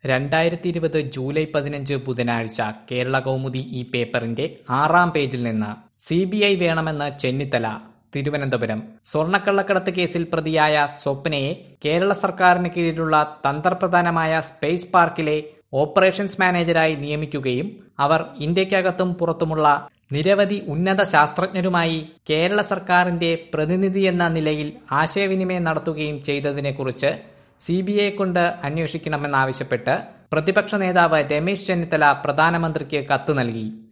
2020 July 15 ബുധനാഴ്ച കേരളകൗമുദി ഈ പേപ്പറിന്റെ 6-ാം പേജിൽ നിന്ന് CBI വേണമെന്ന് ചെന്നിത്തല. തിരുവനന്തപുരം. സ്വർണ്ണക്കള്ളക്കടത്ത് കേസിൽ പ്രതിയായ സ്വപ്നയെ കേരള സർക്കാരിന് കീഴിലുള്ള തന്ത്രപ്രധാനമായ സ്പേസ് പാർക്കിലെ ഓപ്പറേഷൻസ് മാനേജരായി നിയമിക്കുകയും അവർ ഇന്ത്യക്കകത്തും പുറത്തുമുള്ള നിരവധി ഉന്നത ശാസ്ത്രജ്ഞരുമായി കേരള സർക്കാരിന്റെ പ്രതിനിധിയെന്ന നിലയിൽ ആശയവിനിമയം നടത്തുകയും ചെയ്തതിനെക്കുറിച്ച് CBI കൊണ്ട് അന്വേഷിക്കണമെന്നാവശ്യപ്പെട്ട് പ്രതിപക്ഷ നേതാവ് രമേശ് ചെന്നിത്തല പ്രധാനമന്ത്രിക്ക് കത്ത് നൽകി.